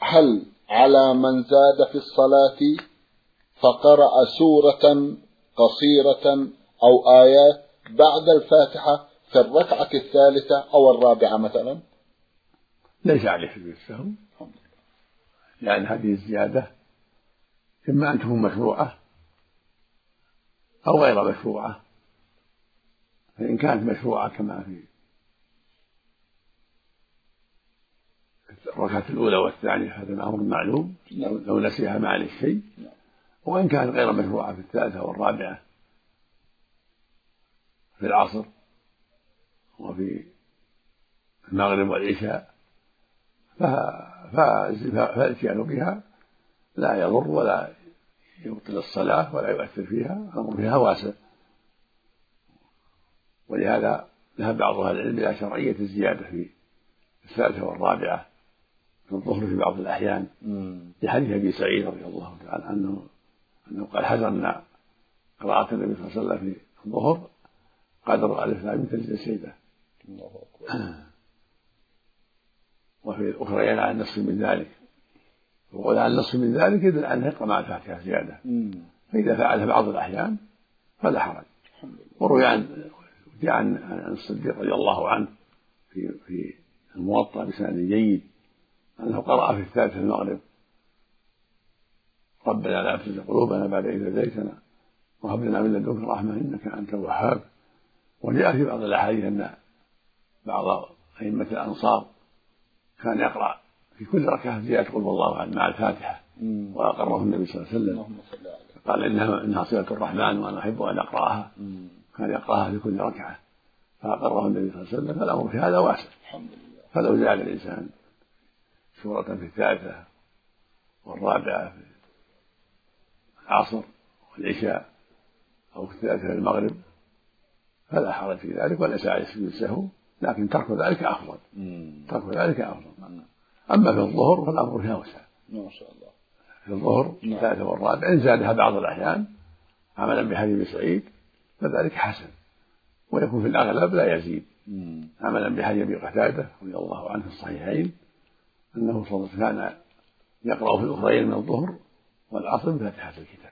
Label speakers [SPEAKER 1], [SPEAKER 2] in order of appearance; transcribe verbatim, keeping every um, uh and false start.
[SPEAKER 1] هل على من زاد في الصلاة فقرأ سورة قصيرة أو آيات بعد الفاتحة في الركعة الثالثة أو الرابعة مثلا؟
[SPEAKER 2] ليس عليه سجود السهو، لأن هذه الزيادة إما أن تكون مشروعة أو غير مشروعة. فإن كانت مشروعة كما في الركعة الأولى والثانية هذا أمر معلوم لو نسيها ما عليه شيء، وإن كانت غير مشروعة في الثالثة والرابعة في العصر وفي المغرب والعشاء فالاتيان بها لا يضر ولا يبطل الصلاة ولا يؤثر فيها، الأمر فيها واسع. ولهذا ذهب بعض أهل العلم إلى شرعية الزيادة في الثالثة والرابعة في الظهر في بعض الأحيان، في حديث أبي سعيد رضي الله تعالى عنه أنه قال حزرنا قراءة النبي صلى الله عليه وسلم في الظهر قدر ألف لام تجد سيدة، وفي الأخرى عن النصف من ذلك، وقال عن النصف من ذلك يدل أنه يقرأ مع الفاتحة زيادة، فإذا فعلها بعض الأحيان فلا حرج. وروي عن عن الصديق رضي الله عنه في في الموطأ بسند جيد أنه قرأ في الثالثة المغرب ربنا لا تزغ قلوبنا بعد إذ هديتنا وهب لنا من لدنك رحمة إنك أنت الوهاب. وجاء في بعض الأحاديث أن بعض أئمة الأنصار كان يقرأ في كل ركعة زيادة قل الله أحد مع الفاتحة، وأقره النبي صلى الله عليه وسلم قال إنها إنها صلة الرحمن وأنا أحب أن أقرأها، كان يقرأها في كل ركعة فأقره النبي صلى الله عليه وسلم. فالأمر في هذا واسع، فلو زاد الإنسان سورة في الثالثة والرابعة في العصر والعشاء أو في الثالثة المغرب فلا حرج في ذلك وليس عليه سجود السهو، لكن ترك ذلك أفضل. ترك ذلك أفضل. أما في الظهر فالأمر فيها وسع،
[SPEAKER 1] ما شاء الله.
[SPEAKER 2] في الظهر الثالثة والرابعة إن زادها بعض الأحيان عملا بحديث سعيد فذلك حسن، ويكون في الأغلب لا يزيد، عملا بحديث أبي قتادة رضي الله عنه في الصحيحين أنه صلى الله عليه وسلم كان يقرأ في الأخرين من الظهر والعصر بفاتحة الكتاب.